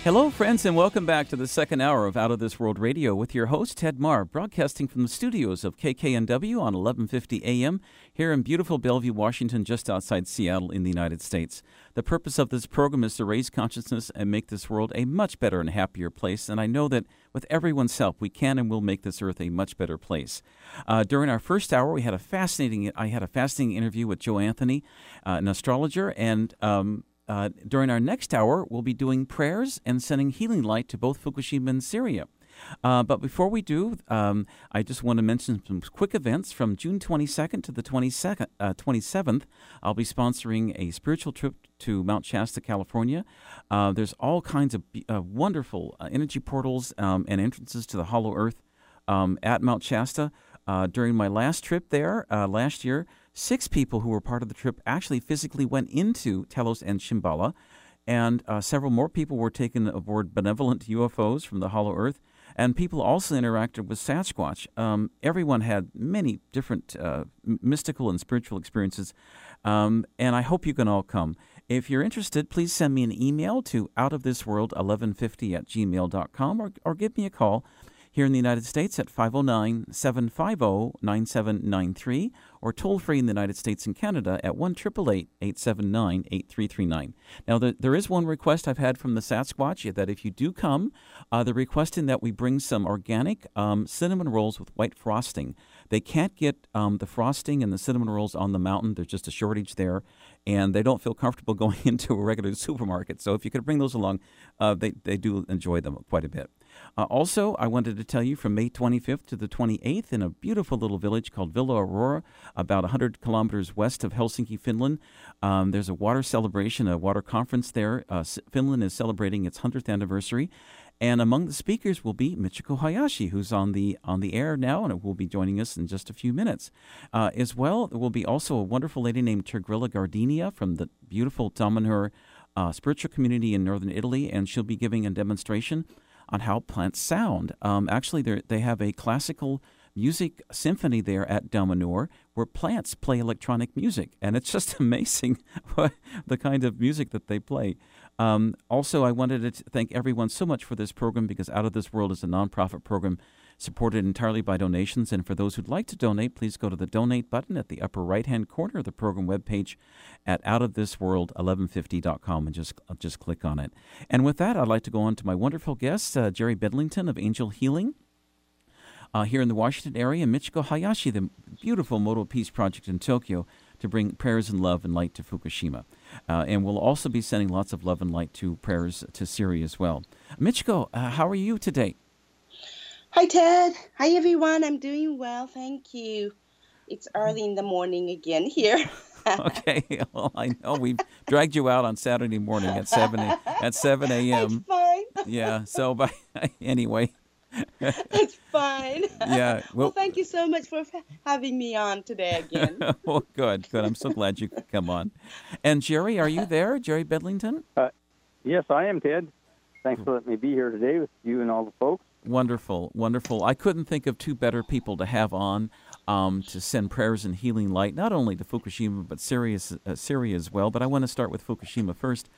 Hello, friends, and welcome back to the second hour of Out of This World Radio with your host, Ted Marr, broadcasting from the studios of KKNW on 1150 AM here in beautiful Bellevue, Washington, just outside Seattle in the United States. The purpose of this program is to raise consciousness and make this world a much better and happier place, and I know that with everyone's help, we can and will make this earth a much better place. During our first hour, I had a fascinating interview with Joe Anthony, an astrologer, and during our next hour, we'll be doing prayers and sending healing light to both Fukushima and Syria. But before we do, I just want to mention some quick events. From June 22nd to the 27th, I'll be sponsoring a spiritual trip to Mount Shasta, California. There's all kinds of wonderful energy portals and entrances to the hollow earth at Mount Shasta. During my last trip there last year, 6 people who were part of the trip actually physically went into Telos and Shambhala, and several more people were taken aboard benevolent UFOs from the hollow earth, and people also interacted with Sasquatch. Everyone had many different mystical and spiritual experiences, and I hope you can all come. If you're interested, please send me an email to outofthisworld1150@gmail.com or give me a call here in the United States at 509-750-9793 or toll-free in the United States and Canada at 1-888-879-8339. Now, there is one request I've had from the Sasquatch that if you do come, they're requesting that we bring some organic cinnamon rolls with white frosting. They can't get the frosting and the cinnamon rolls on the mountain. There's just a shortage there, and they don't feel comfortable going into a regular supermarket. So if you could bring those along, they do enjoy them quite a bit. Also, I wanted to tell you from May 25th to the 28th in a beautiful little village called Villa Aurora, about 100 kilometers west of Helsinki, Finland. There's a water celebration, a water conference there. Finland is celebrating its 100th anniversary. And among the speakers will be Michiko Hayashi, who's on the air now, and will be joining us in just a few minutes. As well, there will be also a wonderful lady named Tergrilla Gardenia from the beautiful Damanhur spiritual community in northern Italy, and she'll be giving a demonstration on how plants sound. Actually, they have a classical music symphony there at Damanhur where plants play electronic music, and it's just amazing the kind of music that they play. Also, I wanted to thank everyone so much for this program because Out of This World is a nonprofit program supported entirely by donations. And for those who'd like to donate, please go to the donate button at the upper right-hand corner of the program webpage at outofthisworld1150.com and just click on it. And with that, I'd like to go on to my wonderful guest, Jerry Bedlington of Angel Healing. Here in the Washington area, Michiko Hayashi, the beautiful Moto Peace Project in Tokyo, to bring prayers and love and light to Fukushima. And we'll also be sending lots of love and light to prayers to Syria as well. Michiko, how are you today? Hi, Ted. Hi, everyone. I'm doing well. Thank you. It's early in the morning again here. Okay. Well, I know we've dragged you out on Saturday morning at 7 a.m. It's fine. Yeah. So, anyway. It's fine. Yeah. Well, thank you so much for having me on today again. Well, good. I'm so glad you could come on. And Jerry, are you there? Jerry Bedlington? Yes, I am, Ted. Thanks for letting me be here today with you and all the folks. Wonderful, wonderful. I couldn't think of two better people to have on to send prayers and healing light, not only to Fukushima, but Syria as well. But I want to start with Fukushima first.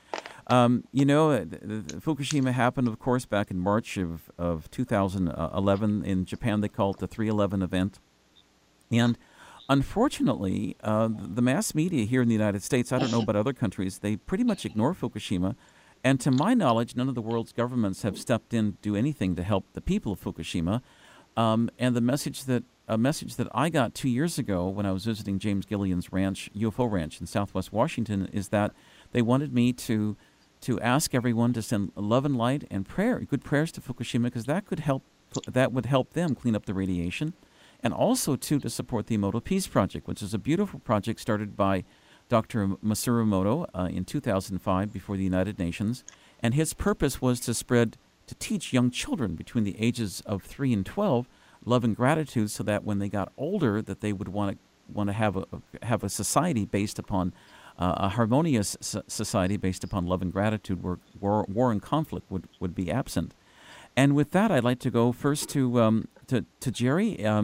Fukushima happened, of course, back in March of 2011. In Japan, they call it the 3/11 event. And unfortunately, the mass media here in the United States, I don't know about other countries, they pretty much ignore Fukushima. And to my knowledge, none of the world's governments have stepped in to do anything to help the people of Fukushima. And a message that I got 2 years ago when I was visiting James Gillian's ranch, UFO ranch in Southwest Washington, is that they wanted me to ask everyone to send love and light and good prayers to Fukushima, because that would help them clean up the radiation, and also to support the Emoto Peace Project, which is a beautiful project started by Dr. Masaru Emoto in 2005 before the United Nations, and his purpose was to teach young children between the ages of 3 and 12 love and gratitude, so that when they got older, that they would want to have a society based upon a harmonious society based upon love and gratitude, where war and conflict would be absent. And with that, I'd like to go first to Jerry.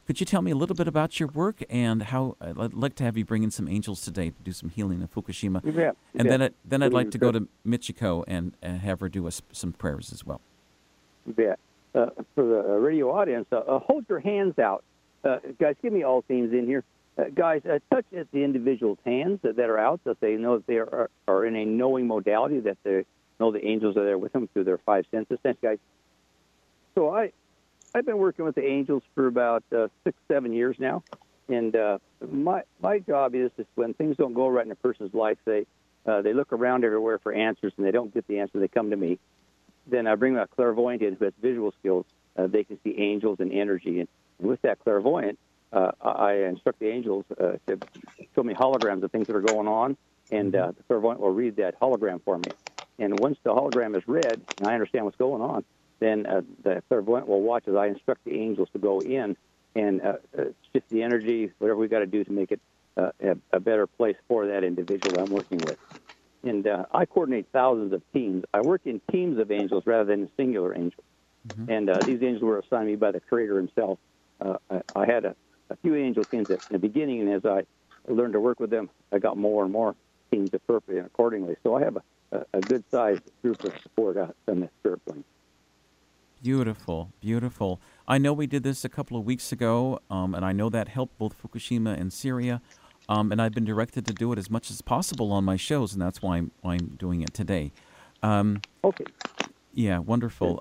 Could you tell me a little bit about your work and how I'd like to have you bring in some angels today to do some healing in Fukushima? You bet. You And bet. then I'd like to go to Michiko and have her do us some prayers as well. You bet. For the radio audience, hold your hands out. Guys, give me all themes in here. Guys, touch at the individual's hands that are out, that they know that they are in a knowing modality, that they know the angels are there with them through their five senses. Thanks, guys. So I've been working with the angels for about 6-7 years now, and my job is when things don't go right in a person's life, they look around everywhere for answers, and they don't get the answer. They come to me. Then I bring a clairvoyant in who has visual skills. They can see angels and energy, and with that clairvoyant, I instruct the angels to show me holograms of things that are going on, and the clairvoyant will read that hologram for me. And once the hologram is read, and I understand what's going on, then the clairvoyant will watch as I instruct the angels to go in and shift the energy, whatever we got to do to make it a better place for that individual I'm working with. And I coordinate thousands of teams. I work in teams of angels rather than singular angels. Mm-hmm. And these angels were assigned me by the Creator himself. I had a few angel teams in the beginning, and as I learned to work with them, I got more and more teams appropriately and accordingly. So I have a good-sized group of support on the spirit plane. Beautiful, beautiful. I know we did this a couple of weeks ago, and I know that helped both Fukushima and Syria, and I've been directed to do it as much as possible on my shows, and that's why I'm doing it today. Okay. Yeah, wonderful.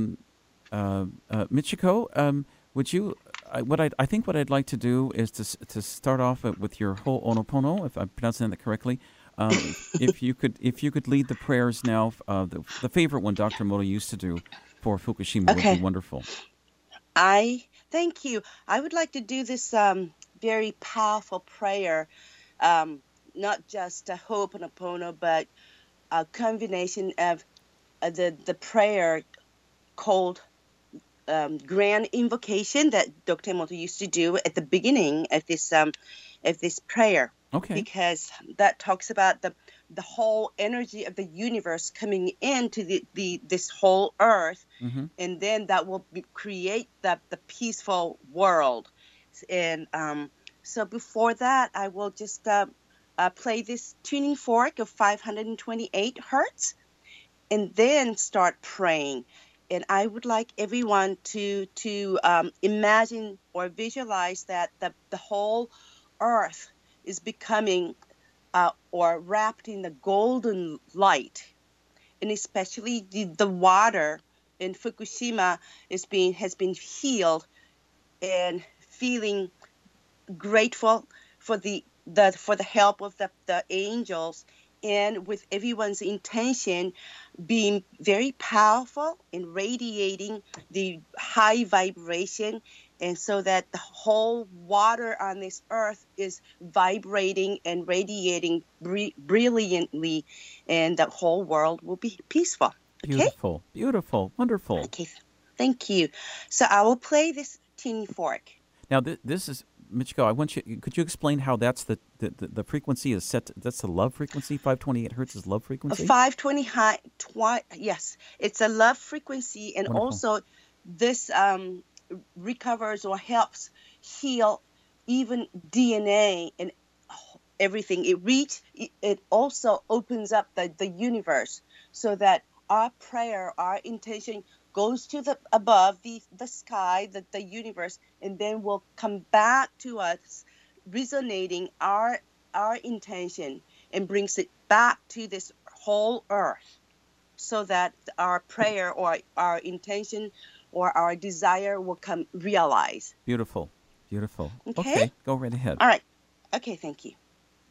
Michiko, would you? I think what I'd like to do is to start off with your Ho'oponopono, if I'm pronouncing that correctly. If you could lead the prayers now, the favorite one Dr. Moto used to do for Fukushima would be wonderful. Thank you. I would like to do this very powerful prayer, not just a Ho'oponopono, but a combination of the prayer called Grand Invocation that Dr. Emoto used to do at the beginning of this prayer. Okay. Because that talks about the whole energy of the universe coming into this whole earth, mm-hmm. and then that will create the peaceful world. And so before that, I will just play this tuning fork of 528 hertz, and then start praying. And I would like everyone to imagine or visualize that the whole earth is becoming or wrapped in the golden light, and especially the water in Fukushima has been healed, and feeling grateful for the help of the angels, and with everyone's intention being very powerful and radiating the high vibration, and so that the whole water on this earth is vibrating and radiating brilliantly, and the whole world will be peaceful. Okay? Beautiful, beautiful, wonderful. Okay, thank you. So I will play this tuning fork. Now this is, Michiko, could you explain how that's the frequency is set? That's the love frequency. 528 hertz is love frequency. 520 yes, it's a love frequency, and wonderful. Also this recovers or helps heal even DNA and everything. It also opens up the universe, so that our prayer, our intention goes to the above the sky, the universe, and then will come back to us, resonating our intention, and brings it back to this whole earth, so that our prayer or our intention or our desire will come realize. Beautiful, beautiful. Okay, go right ahead. All right. Okay, thank you.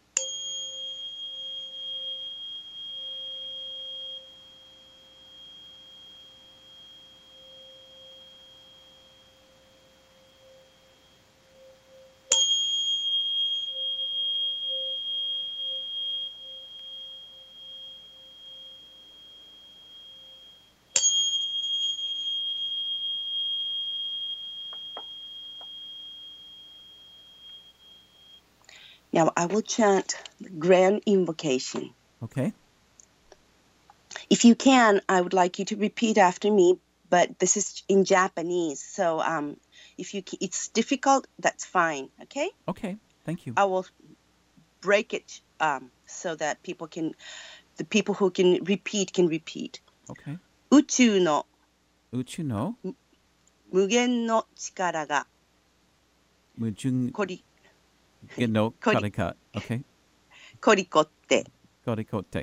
Now I will chant the Grand Invocation. Okay. If you can, I would like you to repeat after me, but this is in Japanese, so If it's difficult, that's fine. Okay. Okay. Thank you. I will break it so that the people who can repeat can repeat. Okay. 宇宙の Uchu no 無限の力が mujun こり no こり karika. Okay. こりこって Korikote.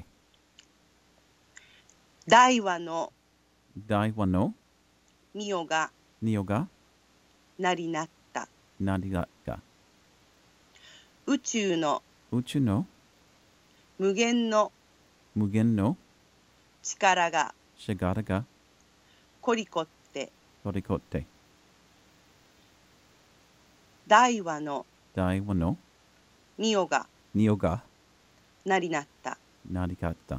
大和の Daiwa no ミオが nioga なりなった nariga. 宇宙の Uchu no 無限の mugen no 力が shigata ga こりこって korikote. 大和の Daiwa no ミオが nioga なりなった narigata.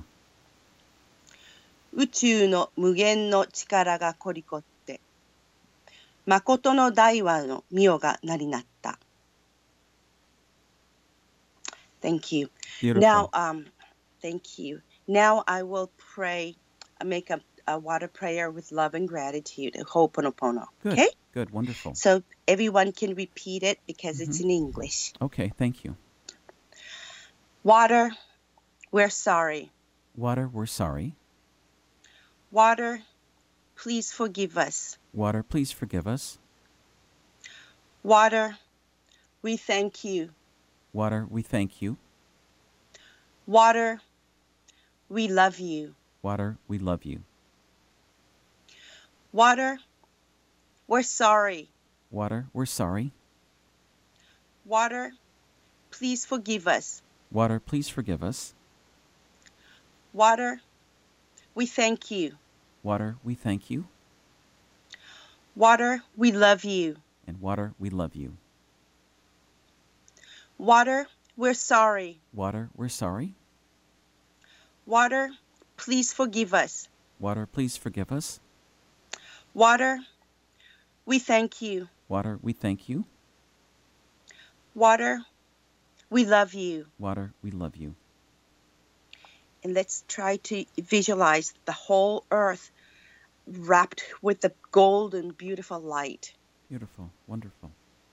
宇宙の無限の力がこりこって誠の大和のミオがなりなった Thank you. Beautiful. Now, thank you. Now I will pray, make a water prayer with love and gratitude, Ho'oponopono. Good. Okay? Good. Wonderful. So everyone can repeat it because it's in English. Okay. Thank you. Water, we're sorry. Water, we're sorry. Water, please forgive us. Water, please forgive us. Water, we thank you. Water, we thank you. Water, we love you. Water, we love you. Water, we're sorry. Water, we're sorry. Water, please forgive us. Water, please forgive us. Water, we thank you. Water, we thank you. Water, we love you. And water, we love you. Water, we're sorry. Water, we're sorry. Water, please forgive us. Water, please forgive us. Water, we thank you. Water, we thank you. Water, we love you. Water, we love you. And let's try to visualize the whole earth wrapped with the golden, beautiful light. Beautiful. Wonderful.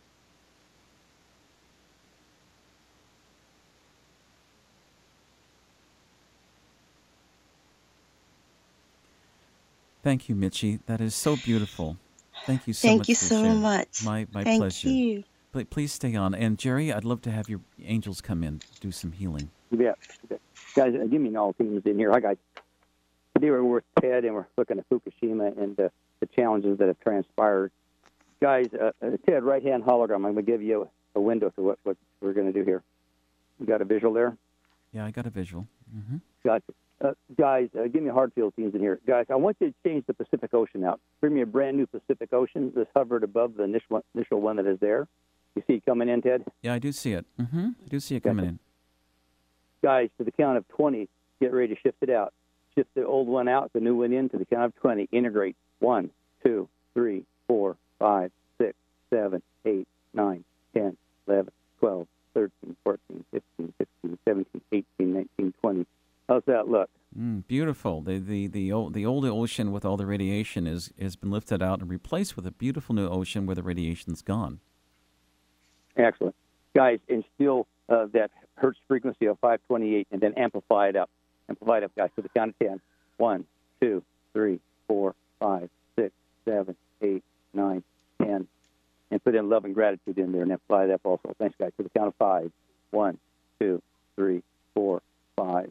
Thank you, Michi. That is so beautiful. Thank you so much. Thank you for so sharing. much. My Thank pleasure. you. Please stay on. And Jerry, I'd love to have your angels come in, do some healing. Yeah. Guys, give me all teams in here. Hi, guys. Today we're with Ted, and we're looking at Fukushima and the challenges that have transpired. Guys, Ted, right-hand hologram. I'm going to give you a window to what we're going to do here. You got a visual there? Yeah, I got a visual. Mm-hmm. Gotcha. Guys, give me Hartfield teams in here. Guys, I want you to change the Pacific Ocean out. Bring me a brand new Pacific Ocean that's hovered above the initial one that is there. You see it coming in, Ted? Yeah, I do see it. Mm-hmm. I do see it coming in. Guys, to the count of 20, get ready to shift it out. Shift the old one out, the new one in. To the count of 20, integrate. 1, 2, 3, 4, 5, 6, 7, 8, 9, 10, 11, 12, 13, 14, 15, 16, 17, 18, 19, 20. How's that look? Beautiful. The old ocean with all the radiation has been lifted out and replaced with a beautiful new ocean where the radiation's gone. Excellent. Guys, instill that hertz frequency of 528 and then amplify it up. Amplify it up, guys, to the count of 10. 1, 2, 3, 4, 5, 6, 7, 8, 9, 10. And put in love and gratitude in there and amplify that up also. Thanks, guys. To the count of 5. 1, 2, 3, 4, 5.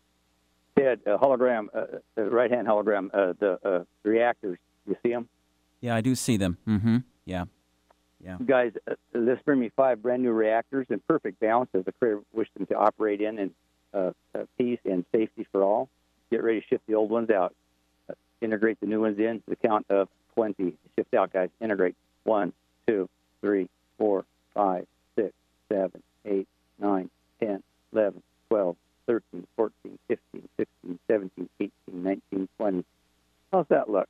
Ted, hologram, right-hand hologram, the reactors. You see them? Yeah, I do see them. Mm-hmm. Yeah. Yeah. Guys, this bring me 5 brand new reactors in perfect balance as the Creator wished them to operate in peace and safety for all. Get ready to shift the old ones out. Integrate the new ones in to the count of 20. Shift out, guys. Integrate. 1, 2, 3, 4, 5, 6, 7, 8, 9, 10, 11, 12, 13, 14, 15, 16, 17, 18, 19, 20. How's that look?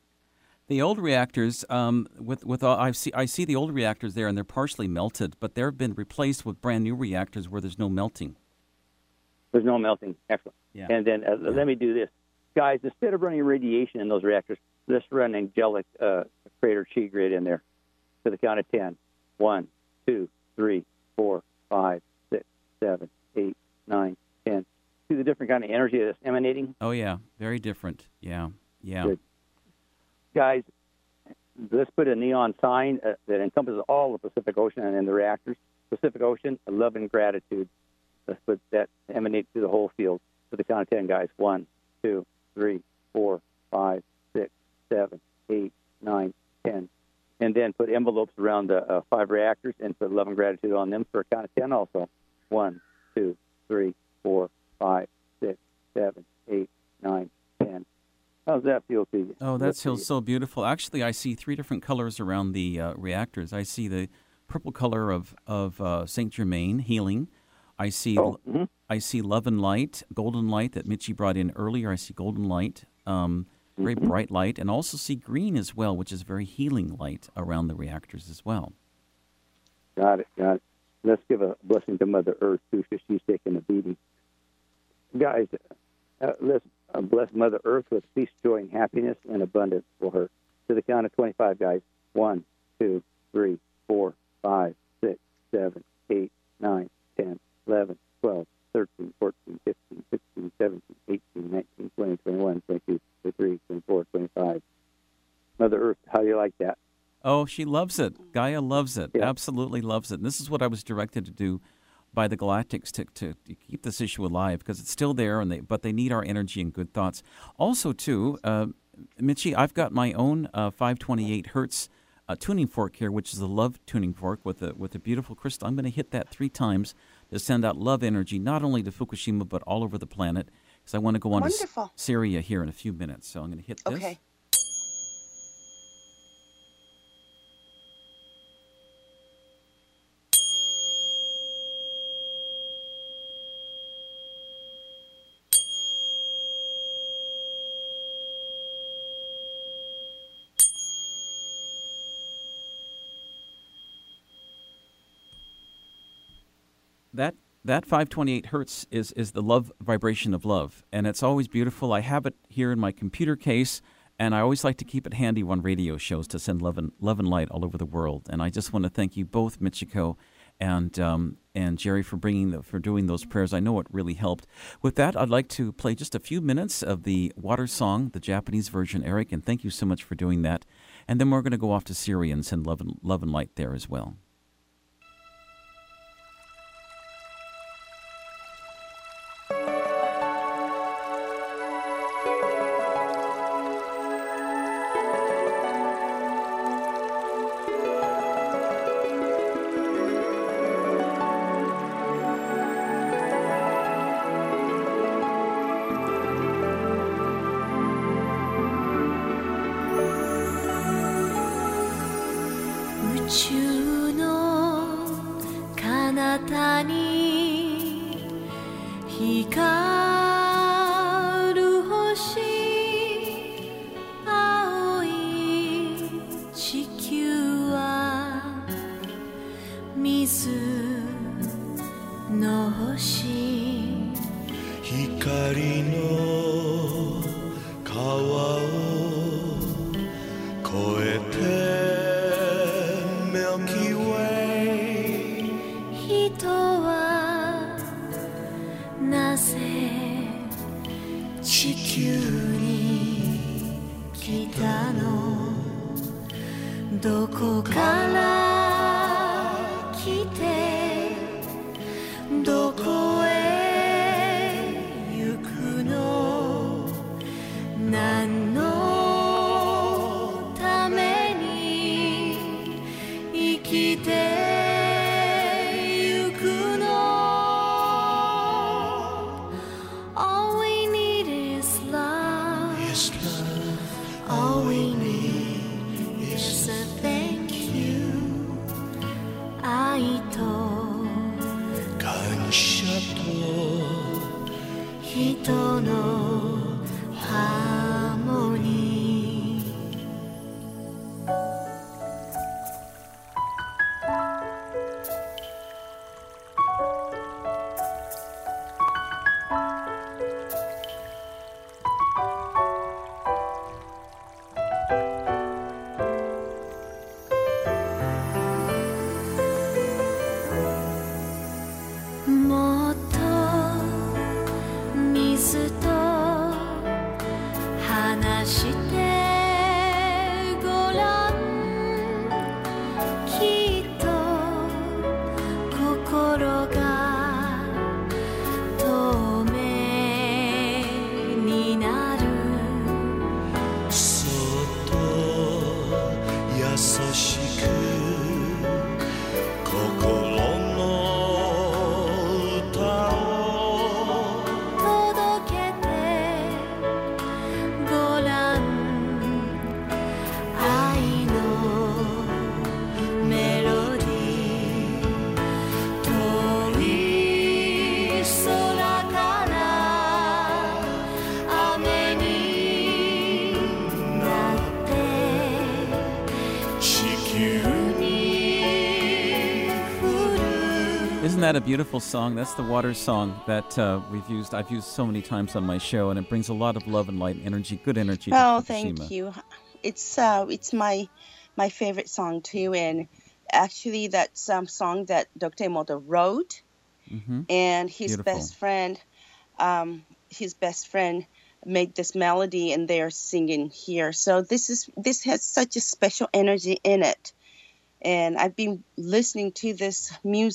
The old reactors, with all, I see the old reactors there, and they're partially melted, but they've been replaced with brand new reactors where there's no melting. There's no melting. Excellent. Yeah. And then let me do this. Guys, instead of running radiation in those reactors, let's run angelic Creator chi grid in there. to the count of 10. 1, 2, 3, 4, 5, 6, 7, 8, 9, 10. See the different kind of energy that's emanating? Oh, yeah. Very different. Yeah. Good. Guys, let's put a neon sign that encompasses all the Pacific Ocean and the reactors. Pacific Ocean, love and gratitude. Let's put that emanate through the whole field. To the count of 10, guys. 1, 2, 3, 4, 5, 6, 7, 8, 9, 10. And then put envelopes around the 5 reactors and put love and gratitude on them for a count of 10 also. 1, 2, 3, 4, 5, 6, 7, 8, 9, 10. How's that feel to you? Oh, that feels so beautiful. Actually, I see 3 different colors around the reactors. I see the purple color of Saint Germain, healing. I see I see love and light, golden light that Mitchie brought in earlier. I see golden light, very bright light, and also see green as well, which is very healing light around the reactors as well. Got it. Let's give a blessing to Mother Earth, too, because she's taking a beating. Guys, let's bless Mother Earth with peace, joy, and happiness and abundance for her. To the count of 25, guys. 1, 2, 3, 4, 5, 6, 7, 8, 9, 10, 11, 12, 13, 14, 15, 16, 17, 18, 19, 20, 21, 22, 23, 24, 25. Mother Earth, how do you like that? Oh, she loves it. Gaia loves it. Yeah. Absolutely loves it. And this is what I was directed to do by the Galactics to keep this issue alive, because it's still there, but they need our energy and good thoughts. Also, too, Mitchie, I've got my own 528 hertz tuning fork here, which is a love tuning fork with a beautiful crystal. I'm going to hit that 3 times to send out love energy, not only to Fukushima, but all over the planet, because I want to go on to Syria here in a few minutes. So I'm going to hit this. Okay. That 528 hertz is the love vibration of love, and it's always beautiful. I have it here in my computer case, and I always like to keep it handy on radio shows to send love and light all over the world. And I just want to thank you both, Michiko and Jerry, for doing those prayers. I know it really helped. With that, I'd like to play just a few minutes of the Water Song, the Japanese version, Eric, and thank you so much for doing that. And then we're going to go off to Syria and send love and light there as well. that a beautiful song? That's the water song that I've used so many times on my show, and it brings a lot of love and light and energy, good energy to Oh, Fukushima. thank you. It's my favorite song too, and actually that's some song that Dr. Emoto wrote, Mm-hmm. and Beautiful. his best friend made this melody, and they're singing here. So this has such a special energy in it. And I've been listening to this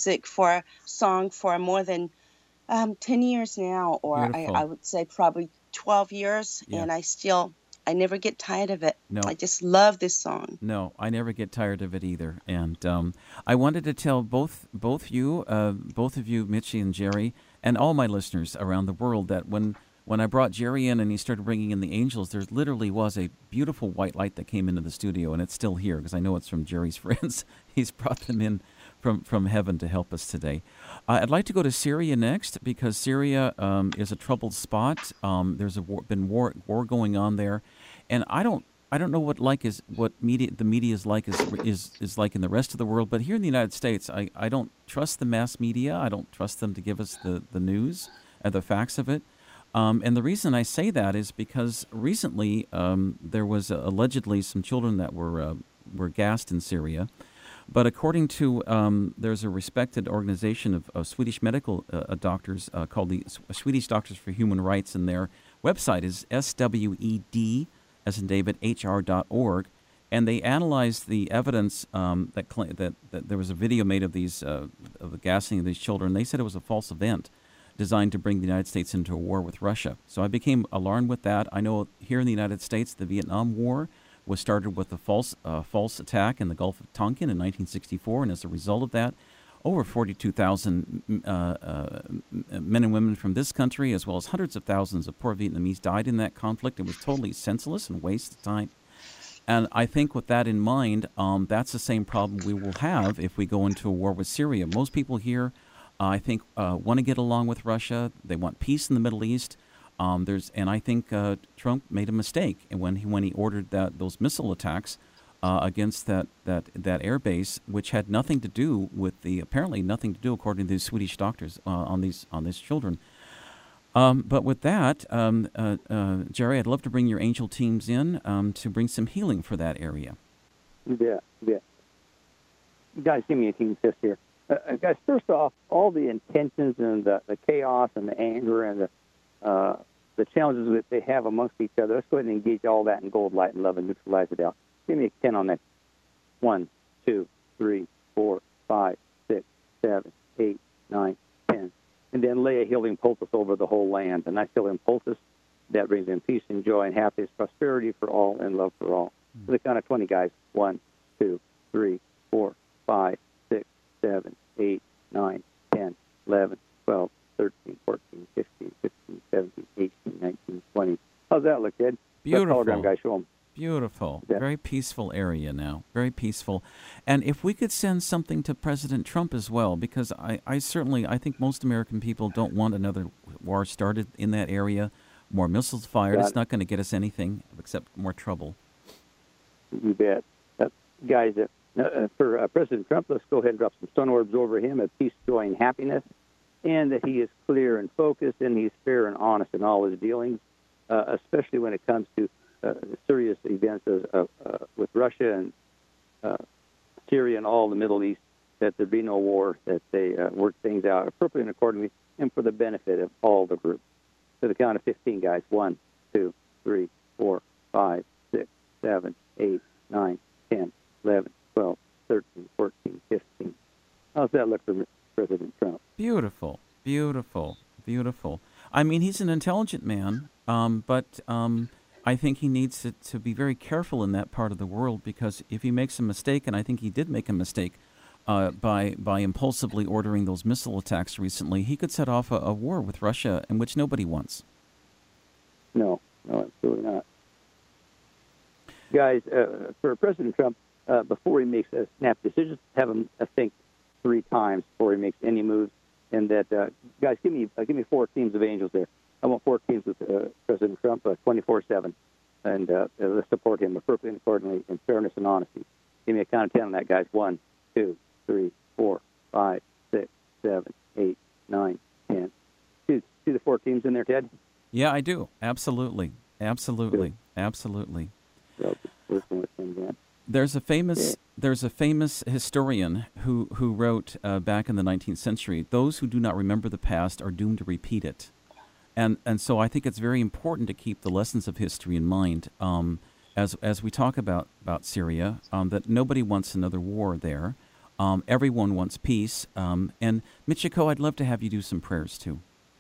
song for more than 10 years now, or Beautiful. I would say probably 12 years, Yeah. and I never get tired of it. No. I just love this song. No, I never get tired of it either. And I wanted to tell both of you, Mitchie and Jerry, and all my listeners around the world that when I brought Jerry in and he started bringing in the angels, there literally was a beautiful white light that came into the studio, and it's still here because I know it's from Jerry's friends. He's brought them in from heaven to help us today. I'd like to go to Syria next because Syria is a troubled spot. There's been war going on there, and I don't know what the media is like like in the rest of the world, but here in the United States, I don't trust the mass media. I don't trust them to give us the news and the facts of it. And the reason I say that is because recently there was allegedly some children that were gassed in Syria. But according to, there's a respected organization of Swedish medical doctors called the Swedish Doctors for Human Rights, and their website is SWED, as in David, HR.org, and they analyzed the evidence that there was a video made of of the gassing of these children. They said it was a false event designed to bring the United States into a war with Russia. So I became alarmed with that. I know here in the United States, the Vietnam War was started with a false attack in the Gulf of Tonkin in 1964, and as a result of that, over 42,000 men and women from this country, as well as hundreds of thousands of poor Vietnamese, died in that conflict. It was totally senseless and waste of time. And I think with that in mind, that's the same problem we will have if we go into a war with Syria. Most people here, I think, want to get along with Russia. They want peace in the Middle East. And I think Trump made a mistake when he ordered those missile attacks against that air base, which had nothing to do with apparently nothing to do, according to these Swedish doctors, on these children. But with that, Jerry, I'd love to bring your angel teams in to bring some healing for that area. Yeah. Guys, give me a team assist here. Guys, first off, all the intentions and the chaos and the anger and the challenges that they have amongst each other, let's go ahead and engage all that in gold, light, and love and neutralize it out. Give me a 10 on that. 1, 2, 3, 4, 5, 6, 7, 8, 9, 10. And then lay a healing poultice over the whole land. A nice healing poultice that brings in peace and joy and happiness, prosperity for all, and love for all. To the count of 20, guys. 1, 2, 3, 4, 5, 6, 7, 8, 9, 10, 11, 12, 13, 14, 15, 16, 17, 18, 19, 20. How's that look, Ed? Beautiful. Hologram guy, show them. Beautiful. Yeah. Very peaceful area now. Very peaceful. And if we could send something to President Trump as well, because I think most American people don't want another war started in that area, more missiles fired. It's not going to get us anything except more trouble. You bet. Guys, for President Trump, let's go ahead and drop some sun orbs over him of peace, joy, and happiness, and that he is clear and focused, and he's fair and honest in all his dealings, especially when it comes to serious events with Russia and Syria and all the Middle East, that there be no war, that they work things out appropriately and accordingly, and for the benefit of all the groups. To the count of 15, guys. 1, 2, 3, 4, 5, 6, 7, 8, 9, 10, 11, 12, 13, 14, 15. How's that look for President Trump? Beautiful, beautiful, beautiful. I mean, he's an intelligent man, but I think he needs to be very careful in that part of the world, because if he makes a mistake, and I think he did make a mistake by impulsively ordering those missile attacks recently, he could set off a war with Russia, in which nobody wants. No, absolutely not. Guys, for President Trump, before he makes a snap decision, have him think 3 times before he makes any moves. And that, guys, give me 4 teams of angels there. I want 4 teams with President Trump 24/7, and let's support him appropriately and accordingly in fairness and honesty. Give me a count of 10 on that, guys. 1, 2, 3, 4, 5, 6, 7, 8, 9, 10. See the 4 teams in there, Ted? Yeah, I do. Absolutely. Absolutely. Absolutely. So, first one with 10 again. There's a famous historian who wrote back in the 19th century, those who do not remember the past are doomed to repeat it. And so I think it's very important to keep the lessons of history in mind as we talk about Syria, that nobody wants another war there. Everyone wants peace. And Michiko, I'd love to have you do some prayers too.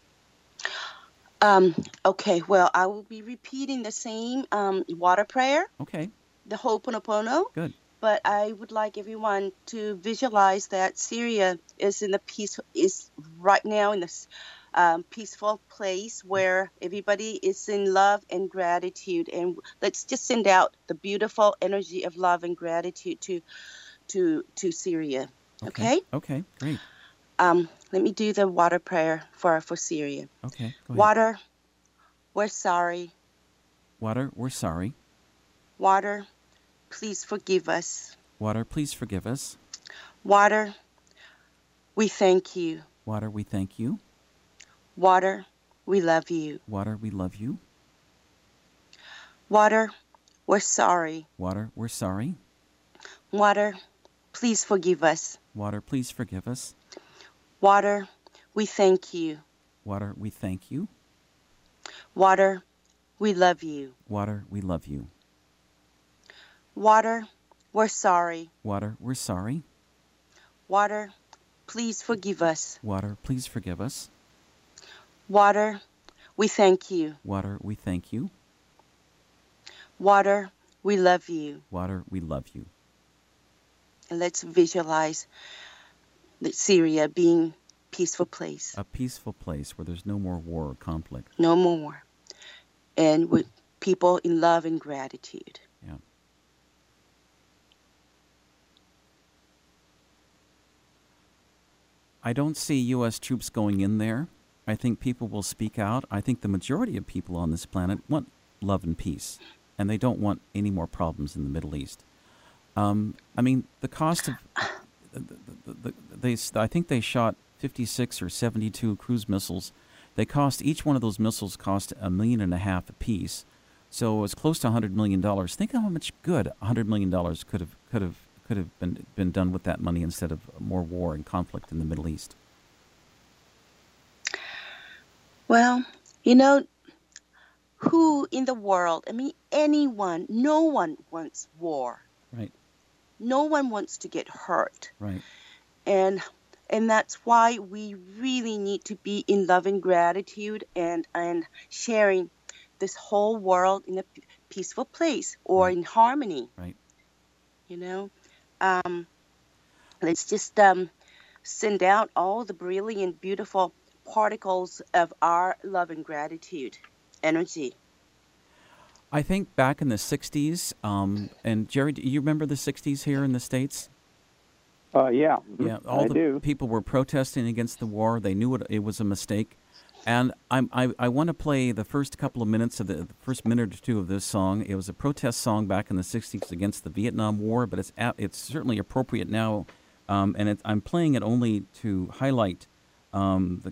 Okay, well, I will be repeating the same water prayer. Okay. The Ho'oponopono. Good. But I would like everyone to visualize that Syria is right now in this peaceful place where everybody is in love and gratitude, and let's just send out the beautiful energy of love and gratitude to Syria. Okay? Okay, great. Let me do the water prayer for Syria. Okay, go ahead. Water, we're sorry. Water, we're sorry. Water, please forgive us. Water, please forgive us. Water, we thank you. Water, we thank you. Water, we love you. Water, we love you. Water, we're sorry. Water, we're sorry. Water, please forgive us. Water, please forgive us. Water, we thank you. Water, we thank you. Water, we love you. Water, we love you. Water, we're sorry. Water, we're sorry. Water, please forgive us. Water, please forgive us. Water, we thank you. Water, we thank you. Water, we love you. Water, we love you. And let's visualize Syria being a peaceful place. A peaceful place where there's no more war or conflict. No more. And with people in love and gratitude. Yeah. I don't see U.S. troops going in there. I think people will speak out. I think the majority of people on this planet want love and peace, and they don't want any more problems in the Middle East. I mean, the cost of I think they shot 56 or 72 cruise missiles. Each one of those missiles cost $1.5 million a piece, so it was close to $100 million. Think how much good $100 million could have been done with that money instead of more war and conflict in the Middle East. Well, who in the world, I mean, anyone, no one wants war. Right. No one wants to get hurt. Right. And that's why we really need to be in love and gratitude and sharing this whole world in a peaceful place or in harmony. Right. Let's just send out all the brilliant, beautiful particles of our love and gratitude energy. I think back in the 60s, and Jerry, do you remember the 60s here in the States? Yeah. Yeah, I do. People were protesting against the war. They knew it was a mistake. And I want to play the first couple of minutes of the first minute or two of this song. It was a protest song back in the 60s against the Vietnam War, but it's certainly appropriate now. And I'm playing it only to highlight the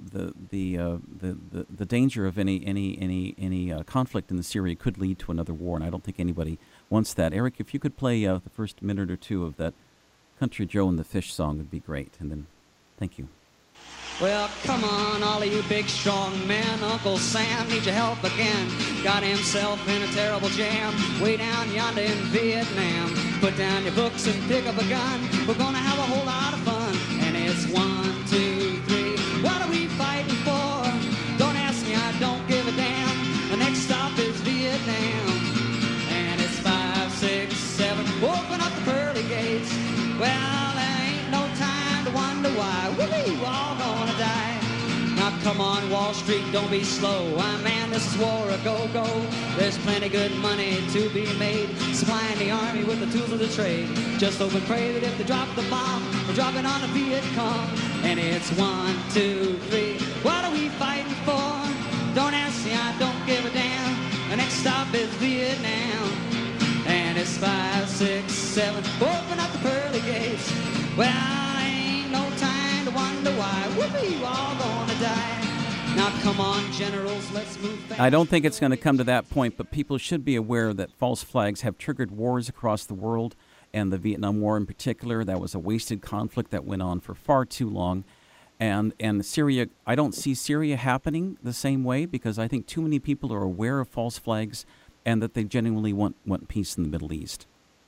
danger of any conflict in Syria could lead to another war, and I don't think anybody wants that. Eric, if you could play the first minute or two of that Country Joe and the Fish song, would be great. And then, thank you. Well, come on, all of you big, strong men. Uncle Sam needs your help again. Got himself in a terrible jam way down yonder in Vietnam. Put down your books and pick up a gun. We're gonna have a whole lot of fun. And it's 1, 2, 3. What are we fighting for? Don't ask me, I don't give a damn. The next stop is Vietnam. And it's 5, 6, 7. Open up the pearly gates. Well, there ain't no time to wonder why. We're all gonna die. Now come on, Wall Street, don't be slow. Man, this is war a go-go. There's plenty good money to be made, supplying the army with the tools of the trade. Just hope and pray that if they drop the bomb, we're dropping on the Viet Cong. And it's 1, 2, 3. What are we fighting for? Don't ask me, I don't give a damn. The next stop is Vietnam. And it's 5, 6, 7. Open up the pearly gates. Well, ain't no time to wonder why. you all gonna die. Now come on, generals, let's move fast. I don't think it's going to come to that point, but people should be aware that false flags have triggered wars across the world, and the Vietnam War in particular. That was a wasted conflict that went on for far too long. And Syria, I don't see Syria happening the same way, because I think too many people are aware of false flags and that they genuinely want peace in the Middle East.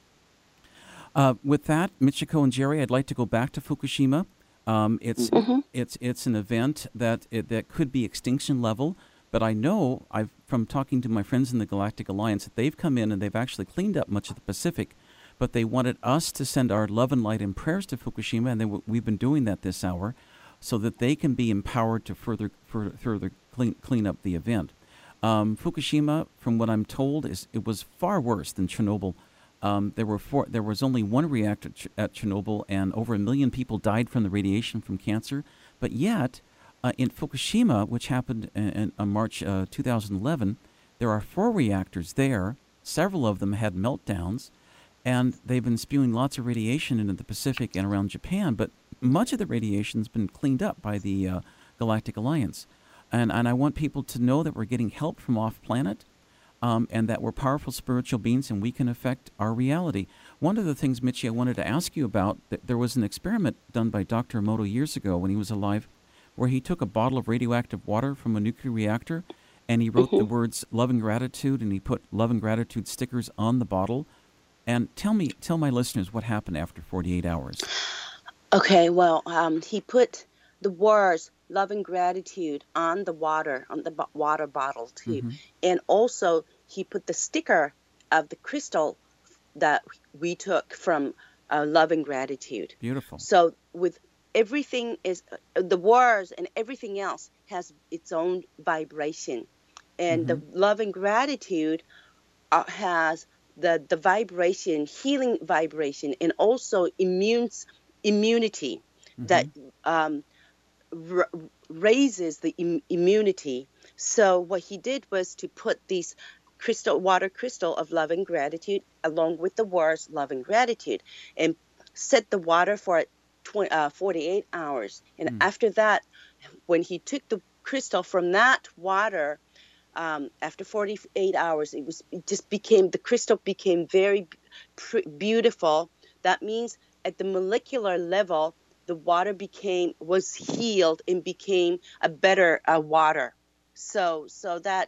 With that, Michiko and Jerry, I'd like to go back to Fukushima. It's an event that could be extinction level, but I know from talking to my friends in the Galactic Alliance that they've come in and they've actually cleaned up much of the Pacific, but they wanted us to send our love and light and prayers to Fukushima, and we've been doing that this hour, so that they can be empowered to further clean up the event. Fukushima, from what I'm told, it was far worse than Chernobyl. There was only one reactor at Chernobyl, and over 1 million people died from the radiation from cancer. But yet, in Fukushima, which happened in March 2011, there are 4 reactors there. Several of them had meltdowns, and they've been spewing lots of radiation into the Pacific and around Japan. But much of the radiation's been cleaned up by the Galactic Alliance. And I want people to know that we're getting help from off-planet. And that we're powerful spiritual beings and we can affect our reality. One of the things, Michi, I wanted to ask you about, there was an experiment done by Dr. Emoto years ago when he was alive, where he took a bottle of radioactive water from a nuclear reactor and he wrote the words love and gratitude, and he put love and gratitude stickers on the bottle. And tell my listeners what happened after 48 hours. Okay, well, he put the words love and gratitude on the water bottle too. And also he put the sticker of the crystal that we took from love and gratitude. Beautiful. So with everything is the words and everything else has its own vibration, and the love and gratitude has the vibration, healing vibration, and also immunity that raises the immunity. So what he did was to put these water crystal of love and gratitude along with the words love and gratitude, and set the water for 48 hours. And after that, when he took the crystal from that water, after 48 hours, the crystal became very beautiful. That means at the molecular level, the water was healed and became a better water. So that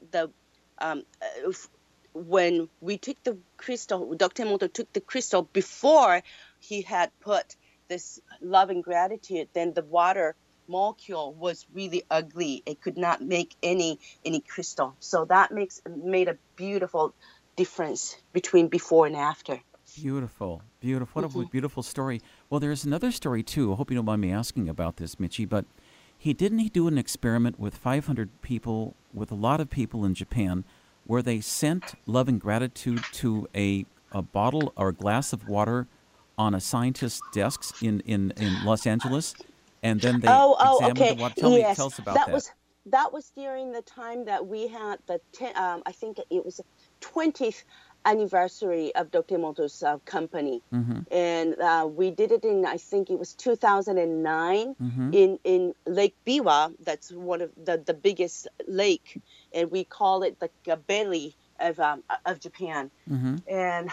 when we took the crystal, Dr. Emoto took the crystal before he had put this love and gratitude, then the water molecule was really ugly. It could not make any crystal. So that made a beautiful difference between before and after. Beautiful. What a beautiful story. Well, there's another story, too. I hope you don't mind me asking about this, Michi, but he do an experiment with 500 people, with a lot of people in Japan, where they sent love and gratitude to a bottle or a glass of water on a scientist's desks in Los Angeles, and then they examined the water. Tell us about that. That was during the time that we had I think it was the 20th anniversary of Dr. Emoto's company, and we did it in, I think it was 2009 in Lake Biwa. That's one of the biggest lake, and we call it the belly of Japan. And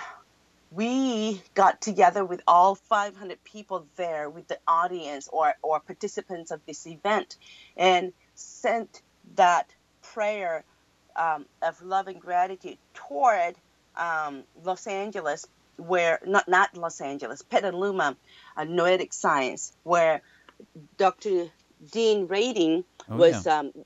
we got together with all 500 people there, with the audience or participants of this event, and sent that prayer of love and gratitude toward Los Angeles, where not Los Angeles, Petaluma, Noetic Science, where Dr. Dean Rading was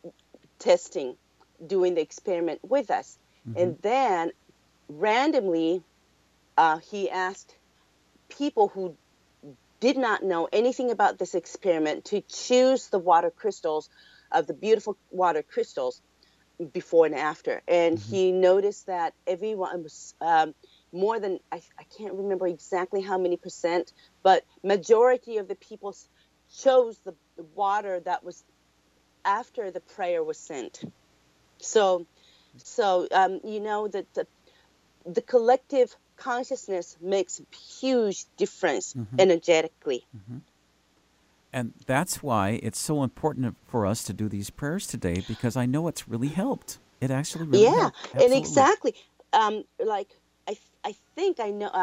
doing the experiment with us. And then randomly he asked people who did not know anything about this experiment to choose the water crystals of the beautiful water crystals before and after. And he noticed that everyone was more than, I can't remember exactly how many percent, but majority of the people chose the water that was after the prayer was sent. So you know that the collective consciousness makes a huge difference energetically. And that's why it's so important for us to do these prayers today, because I know it's really helped. It actually really Yeah, helped. and Absolutely. exactly. Like I think I know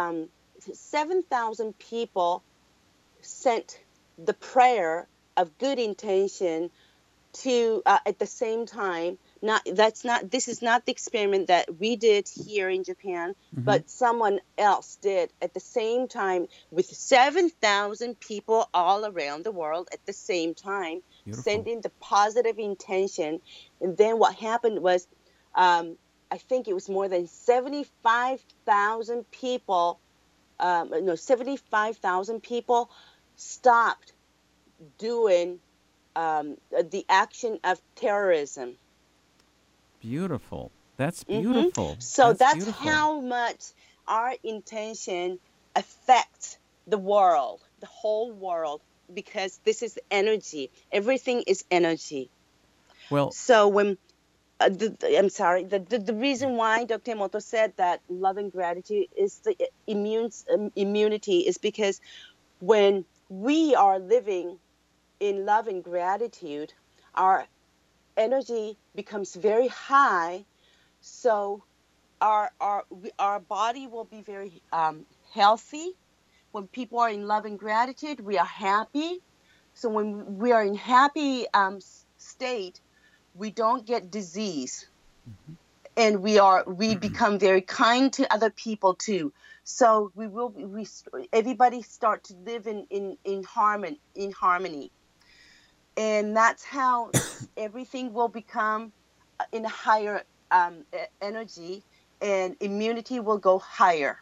7,000 people sent the prayer of good intention to at the same time. Not that's not this is not the experiment that we did here in Japan, Mm-hmm. but someone else did at the same time with 7,000 people all around the world at the same time, Beautiful. sending the positive intention. And then what happened was, I think it was more than 75,000 people. No, 75,000 people stopped doing the action of terrorism. Beautiful. That's hmm beautiful. So That's that's beautiful. how much our intention affects the world, the whole world, because this is energy. Everything is energy. Well, So when I'm sorry, the reason why Dr. Emoto said that love and gratitude is the immunity is because when we are living in love and gratitude, our energy becomes very high. So our body will be very healthy. When people are in love and gratitude, we are happy. So when we are in happy state, we don't get disease, mhm. and we become very kind to other people too. So we everybody start to live in harmony, and that's how everything will become in a higher energy, and immunity will go higher.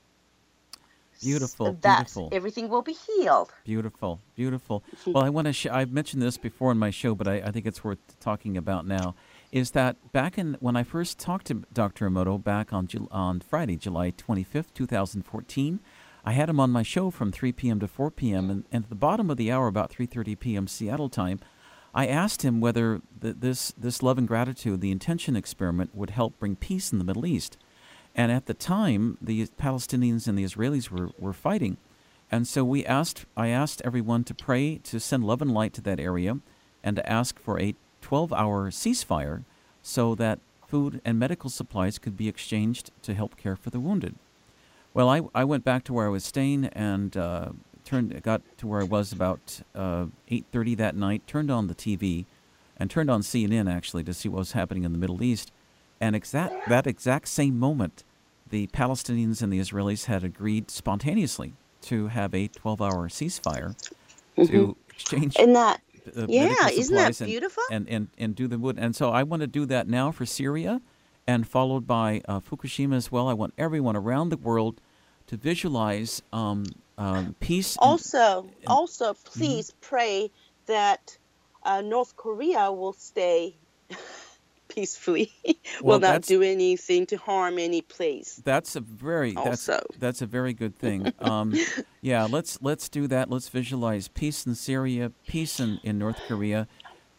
Beautiful, That beautiful. everything will be healed. Beautiful, beautiful. Well, I want to. I've mentioned this before in my show, but I think it's worth talking about now. Is that back in when I first talked to Dr. Emoto back on Friday, July 25th, 2014, I had him on my show from 3 p.m. to 4 p.m. And at the bottom of the hour, about 3:30 p.m. Seattle time, I asked him whether this love and gratitude, the intention experiment, would help bring peace in the Middle East. And at the time, the Palestinians and the Israelis were fighting. And so I asked everyone to pray to send love and light to that area and to ask for a 12-hour ceasefire so that food and medical supplies could be exchanged to help care for the wounded. Well, I went back to where I was staying and got to where I was about 8:30 that night, turned on the TV and turned on CNN actually to see what was happening in the Middle East. And that exact same moment, the Palestinians and the Israelis had agreed spontaneously to have a 12-hour ceasefire hmm to exchange And that, medical yeah, isn't that supplies beautiful? and do the wood. And so I want to do that now for Syria and followed by Fukushima as well. I want everyone around the world to visualize peace and Also, mhm. please pray that North Korea will stay peacefully, will Well, not do anything to harm any place. that's a very Also, that's a very good thing. Yeah, let's do that. Let's visualize peace in Syria, peace in North Korea,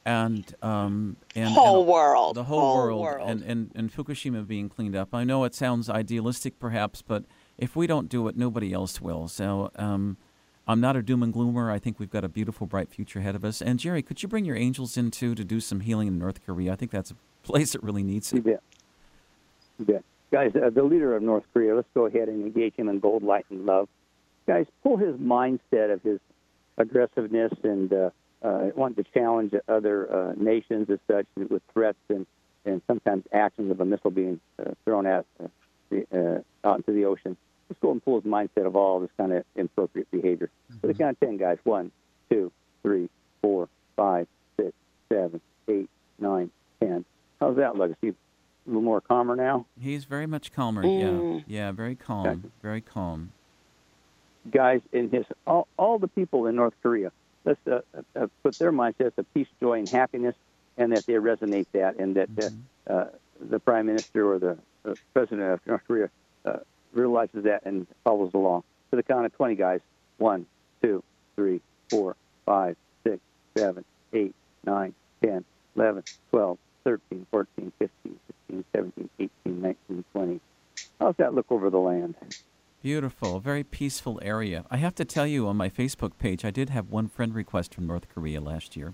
and whole world, the whole whole world, world. and Fukushima being cleaned up. I know it sounds idealistic, perhaps, but if we don't do it, nobody else will. So I'm not a doom and gloomer. I think we've got a beautiful, bright future ahead of us. And Jerry, could you bring your angels in too to do some healing in North Korea? I think that's a place that really needs You it. bet. You bet. Guys, the leader of North Korea, let's go ahead and engage him in gold, light, and love. Guys, pull his mindset of his aggressiveness and wanting to challenge other nations as such with threats and sometimes actions of a missile being thrown out into the ocean. Let's go and pull his mindset of all this kind of inappropriate behavior. For the count of 10, guys. 1, 2, 3, 4, 5, 6, 7, 8, 9, 10. How's that, Legacy? A little more calmer now? He's very much calmer. Mm. Yeah, very Okay. calm, very calm. Guys, in his all the people in North Korea, let's put their mindsets of peace, joy, and happiness, and that they resonate that, and that the Prime Minister or the President of North Korea realizes that and follows along. To the count of 20, guys. 1, 2, 3, 4, 5, 6, 7, 8, 9, 10, 11, 12, 13, 14, 15, 16, 17, 18, 19, 20. How's that look over the land? Beautiful, very peaceful area. I have to tell you, on my Facebook page, I did have one friend request from North Korea last year.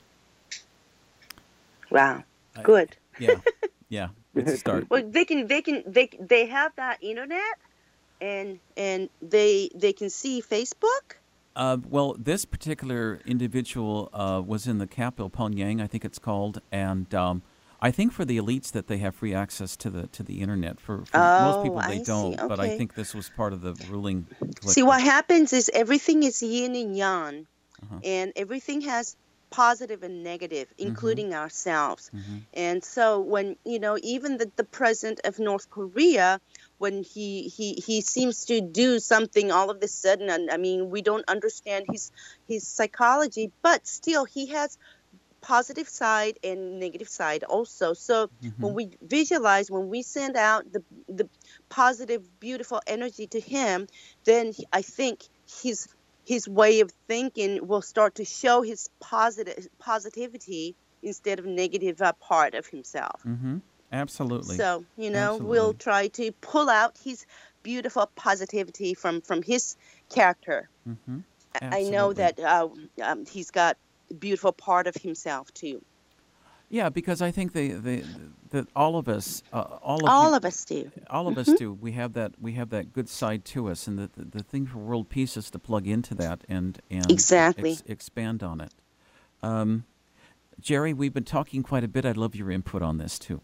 Wow, I- good. Yeah, yeah, it's a start. Well, they have that internet, and they can see Facebook. Well, this particular individual was in the capital, Pyongyang, I think it's called, and I think for the elites that they have free access to the internet. For most people, they I don't. see. But I Okay. think this was part of the ruling. See, what happens is everything is yin and yang, Uh-huh. and everything has positive and negative, including ourselves. Mhm. And so when, even the president of North Korea, when he seems to do something all of a sudden, and I mean, we don't understand his psychology, but still he has positive side and negative side also. So when we visualize, when we send out the positive, beautiful energy to him, then I think his way of thinking will start to show his positivity instead of negative part of himself. Mm-hmm. Absolutely. So, Absolutely. we'll try to pull out his beautiful positivity from his character. Mm-hmm. I know that he's got a beautiful part of himself too. Yeah, because I think that all of us, All of us do. all of us do. We have that good side to us, and the thing for world peace is to plug into that and Exactly. expand on it. Jerry, we've been talking quite a bit. I'd love your input on this too.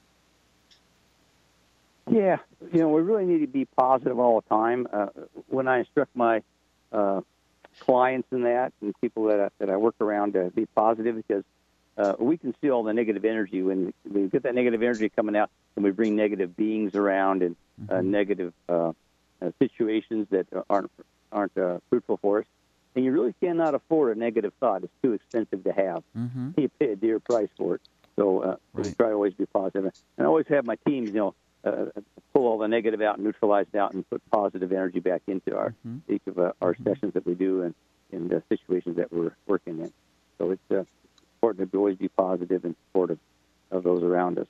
Yeah, we really need to be positive all the time. When I instruct my clients in that and people that I work around to be positive, because we can see all the negative energy. When we get that negative energy coming out, and we bring negative beings around and negative situations that aren't fruitful for us. And you really cannot afford a negative thought. It's too expensive to have. Mm-hmm. You pay a dear price for it. So we Right. try to always be positive. And I always have my teams, pull all the negative out and neutralize it out and put positive energy back into each of our sessions that we do and in the situations that we're working in. So it's important to always be positive and supportive of those around us.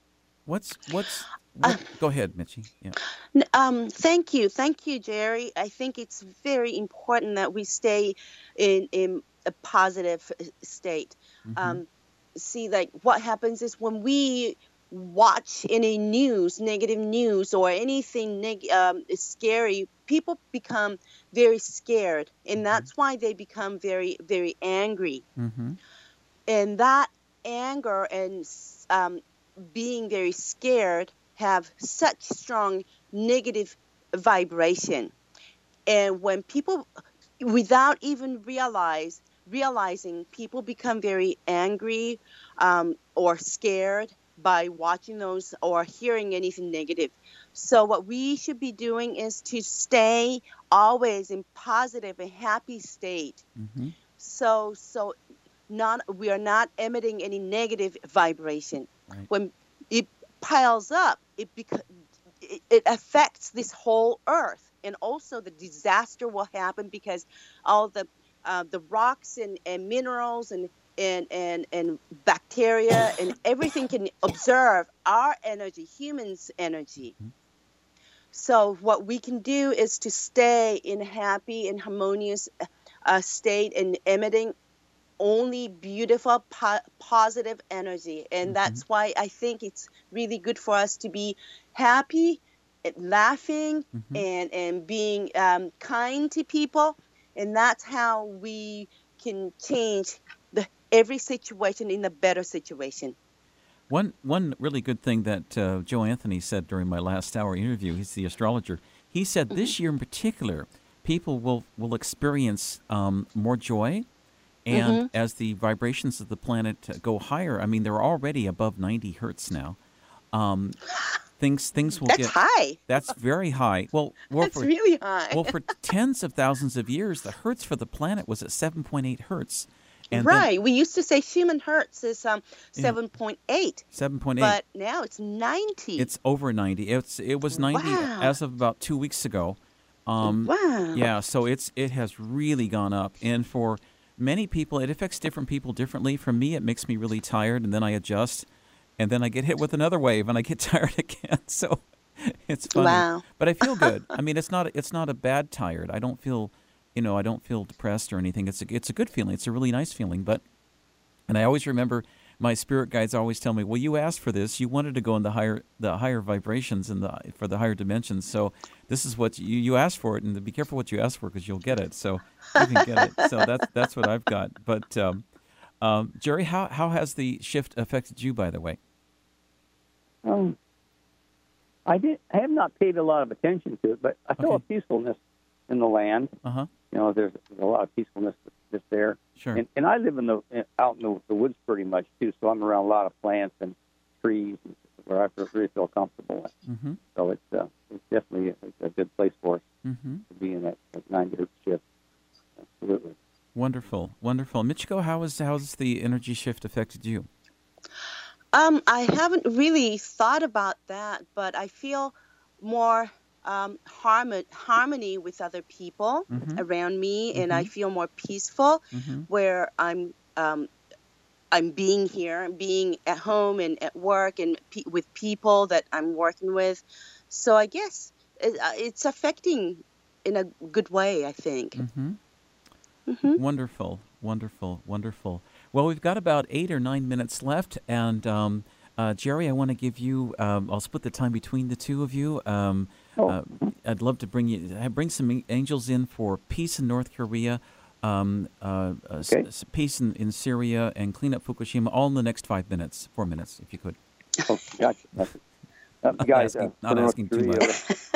Go ahead, Mitchie. Yeah. Thank you, Jerry. I think it's very important that we stay in a positive state. See, like what happens is when we watch any negative news or anything scary, people become very scared, and that's why they become very, very angry. Mm-hmm. And that anger and being very scared have such strong negative vibration. And when people, without even realizing, people become very angry or scared by watching those or hearing anything negative. So what we should be doing is to stay always in positive and happy state. Mm-hmm. So we are not emitting any negative vibration. Right. When it piles up, it affects this whole earth, and also the disaster will happen because all the rocks and minerals and bacteria and everything can observe our energy, humans' energy. So what we can do is to stay in happy and harmonious state and emitting only beautiful, positive energy. And that's why I think it's really good for us to be happy, laughing, and being kind to people. And that's how we can change every situation in a better situation. One really good thing that Joe Anthony said during my last hour interview, he's the astrologer, he said this year in particular, people will experience more joy. And as the vibrations of the planet go higher, I mean, they're already above 90 hertz now. Things will That's get high. That's very high. Well, That's really high. Well, for tens of thousands of years, the hertz for the planet was at 7.8 hertz. And right. We used to say human hertz is 7.8. 7.8. But now it's 90. It's over 90. It was 90 Wow. as of about 2 weeks ago. Wow. Yeah, so it has really gone up. And for many people, it affects different people differently. For me, it makes me really tired, and then I adjust, and then I get hit with another wave, and I get tired again. So It's funny, Wow. but I feel good. I mean, it's not a bad tired. I don't feel, I don't feel depressed or anything. It's a good feeling. It's a really nice feeling. And I always remember my spirit guides always tell me, "Well, you asked for this. You wanted to go in the higher vibrations and for the higher dimensions. So this is what you asked for it, and be careful what you ask for because you'll get it. So you can get it. So that's what I've got. But Jerry, how has the shift affected you, by the way? I have not paid a lot of attention to it, but I feel a peacefulness in the land. Uh-huh. There's a lot of peacefulness just there. Sure. And I live out in the woods pretty much too, so I'm around a lot of plants and trees where I really feel comfortable. Mm-hmm. So it's definitely a good place for us Mm-hmm. to be in that 90 hertz shift. Absolutely. Wonderful, wonderful. Michiko, how's the energy shift affected you? I haven't really thought about that, but I feel more harmony with other people around me, and I feel more peaceful where I'm being here, being at home and at work and with people that I'm working with. So I guess it's affecting in a good way, I think. Wonderful, wonderful, wonderful. Well, we've got about 8 or 9 minutes left, and Jerry, I want to give you. I'll split the time between the two of you. I'd love to bring some angels in for peace in North Korea, peace in Syria, and clean up Fukushima. All in the next 4 minutes, if you could. Oh, gotcha. Guys, not asking too much.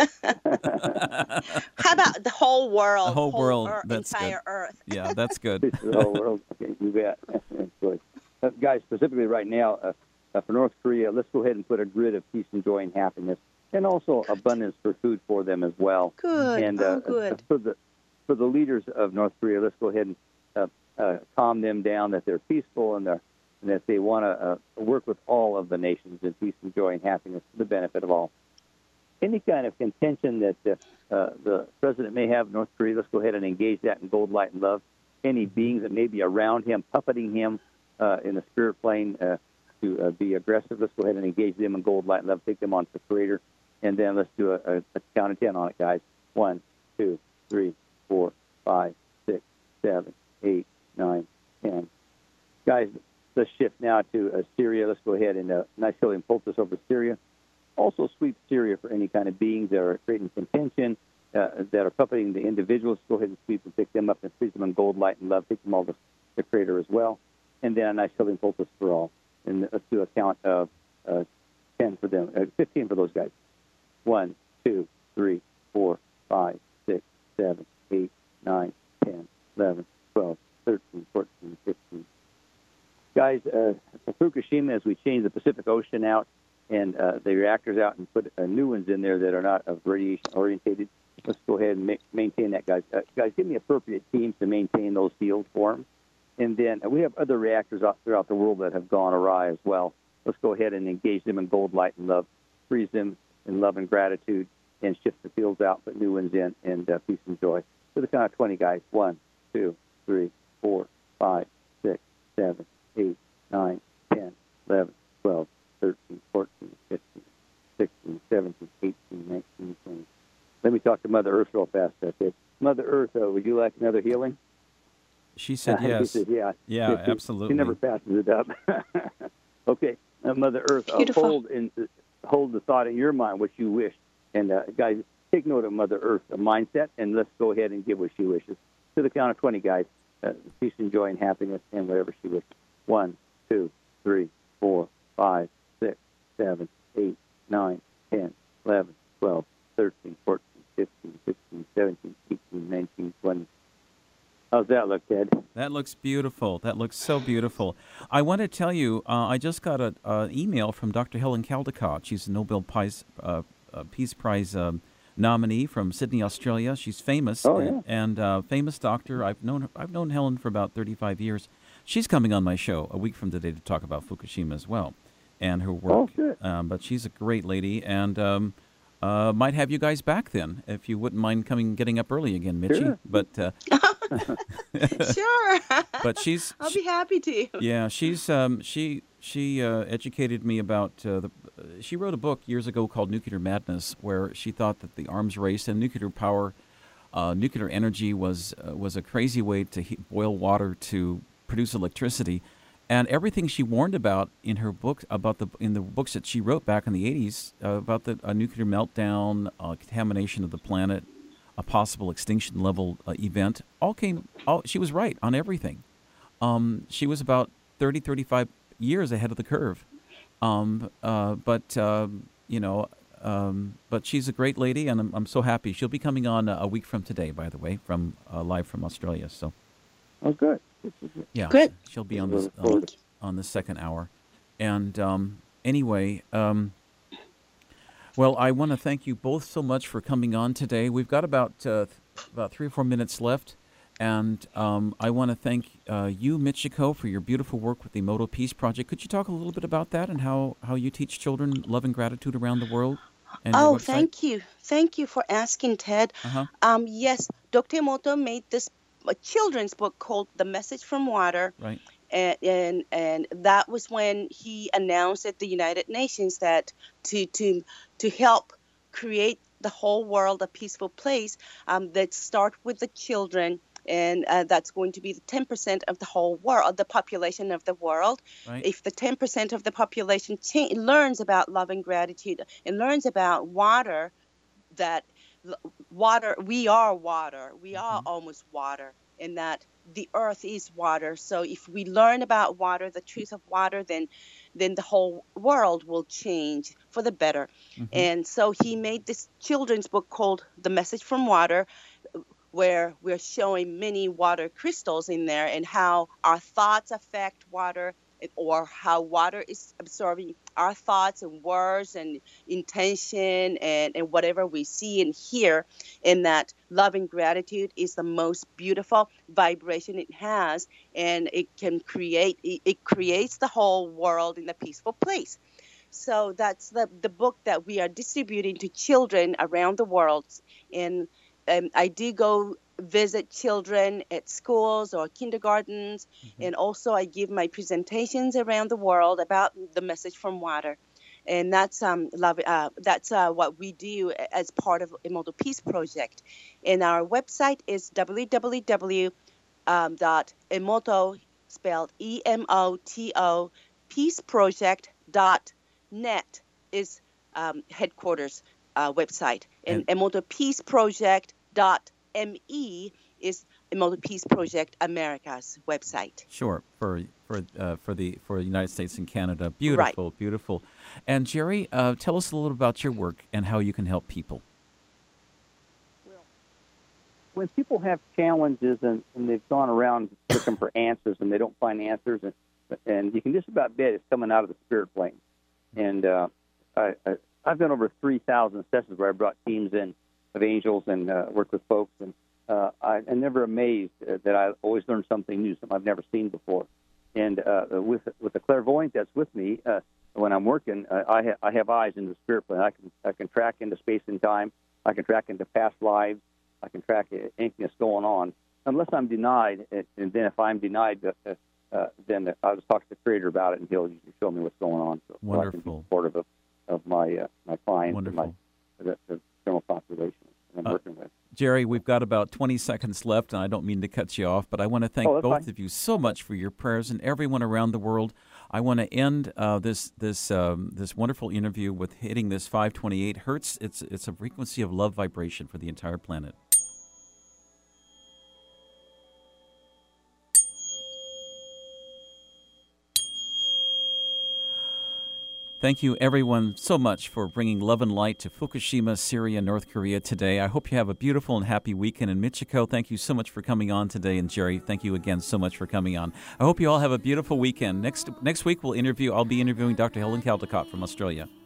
How about the whole world? The whole world. Earth, That's entire good. Earth. Yeah, that's good. The whole world. Okay, you bet. Good. Guys, specifically right now, for North Korea, let's go ahead and put a grid of peace and joy and happiness, and also abundance for food for them as well. Good. And good. For the leaders of North Korea, let's go ahead and calm them down that they're peaceful and that they want to work with all of the nations in peace and joy and happiness for the benefit of all. Any kind of contention that the president may have in North Korea, let's go ahead and engage that in gold, light, and love. Any beings that may be around him, puppeting him in the spirit plane to be aggressive, let's go ahead and engage them in gold, light, and love. Take them on to the Creator. And then let's do a count of 10 on it, guys. 1, 2, 3, 4, 5, 6, 7, 8, 9, 10. Guys, let's shift now to Syria. Let's go ahead and nice healing poultice over Syria. Also sweep Syria for any kind of beings that are creating contention, that are puppeting the individuals. Go ahead and sweep and pick them up and freeze them in gold, light, and love. Take them all to the Creator as well. And then a nice healing poultice for all. And let's do a count of 10 for them, 15 for those guys. 1, 2, 3, 4, 5, 6, 7, 8, 9, 10, 11, 12, 13, 14, 15. Guys, for Fukushima, as we change the Pacific Ocean out and the reactors out and put new ones in there that are not radiation orientated, let's go ahead and maintain that, guys. Guys, give me appropriate teams to maintain those fields for them. And then we have other reactors out throughout the world that have gone awry as well. Let's go ahead and engage them in gold, light, and love. Freeze them in love and gratitude, and shift the fields out, put new ones in, and peace and joy. To the count of 20, guys. 1, 2, 3, 4, 5, 6, 7, 8, 9, 10, 11, 12, 13, 14, 15, 16, 17, 18, 19, 20. Let me talk to Mother Earth real fast. Mother Earth, would you like another healing? She said yes. She said, yeah. Yeah, absolutely. She never passes it up. Okay, Mother Earth, hold the thought in your mind what you wish. And guys, take note of Mother Earth's mindset, and let's go ahead and give what she wishes. To the count of 20, guys. Peace and joy and happiness and whatever she wishes. 1, 2, 3, 4, 5, 6, 7, 8, 9, 10, 11, 12, 13, 14, 15, 16, 17, 18, 19, 20. How's that look, Ted? That looks beautiful. That looks so beautiful. I want to tell you, I just got an email from Dr. Helen Caldicott. She's a Nobel Peace Prize nominee from Sydney, Australia. She's famous and famous doctor. I've known Helen for about 35 years. She's coming on my show a week from today to talk about Fukushima as well and her work. Oh, good. But she's a great lady, and might have you guys back then if you wouldn't mind getting up early again, Mitchie. Sure. But Sure. but I'll be happy to. Yeah, she educated me about she wrote a book years ago called Nuclear Madness, where she thought that the arms race and nuclear power, nuclear energy was a crazy way to boil water to produce electricity. And everything she warned about in her book, in the books that she wrote back in the 80s, about the nuclear meltdown, contamination of the planet, a possible extinction level event, she was right on everything. She was about 35 years ahead of the curve. But she's a great lady, and I'm so happy. She'll be coming on a week from today, by the way, from live from Australia. So. Oh, good. Yeah, good. She'll be on this on the second hour, and anyway, well, I want to thank you both so much for coming on today. We've got about 3 or 4 minutes left, and I want to thank you, Michiko, for your beautiful work with the Emoto Peace Project. Could you talk a little bit about that and how you teach children love and gratitude around the world? And thank you for asking, Ted. Yes, Dr. Emoto made this a children's book called The Message from Water. Right. And that was when he announced at the United Nations that to help create the whole world a peaceful place, that start with the children, and that's going to be the 10% of the whole world, the population of the world. Right. If the 10% of the population learns about love and gratitude and learns about water, we are water. We are almost water, and that the earth is water. So if we learn about water, the truth of water, then the whole world will change for the better. And so he made this children's book called The Message from Water, where we're showing many water crystals in there and how our thoughts affect water, or how water is absorbing our thoughts and words and intention and whatever we see and hear, and that love and gratitude is the most beautiful vibration it has, and it creates the whole world in a peaceful place. So that's the book that we are distributing to children around the world. And I do go visit children at schools or kindergartens, and also I give my presentations around the world about the message from water, and that's what we do as part of Emoto Peace Project. And our website is www.emoto, spelled EMOTO, peaceproject.net is headquarters website, and Emoto Peace Project.me is Emoto Peace Project America's website. Sure, for the United States and Canada. Beautiful, right. Beautiful. And Jerry, tell us a little about your work and how you can help people. Well, when people have challenges and they've gone around looking for answers and they don't find answers, and you can just about bet it's coming out of the spirit plane. And I've done over 3,000 sessions where I brought teams in of angels and worked with folks, and I'm never amazed that I always learn something new, something I've never seen before. And with the clairvoyant that's with me, when I'm working, I have eyes in the spirit plane. I can track into space and time. I can track into past lives. I can track anything that's going on, unless I'm denied. And then if I'm denied, then I'll just talk to the Creator about it, and He'll usually show me what's going on. So wonderful. I can be supportive of my clients. Wonderful. And the general population I'm working with. Jerry, we've got about 20 seconds left, and I don't mean to cut you off, but I want to thank both of you so much for your prayers and everyone around the world. I want to end this wonderful interview with hitting this 528 hertz. It's a frequency of love vibration for the entire planet. Thank you, everyone, so much for bringing love and light to Fukushima, Syria, North Korea today. I hope you have a beautiful and happy weekend. And Michiko, thank you so much for coming on today. And Jerry, thank you again so much for coming on. I hope you all have a beautiful weekend. Next week, I'll be interviewing Dr. Helen Caldicott from Australia.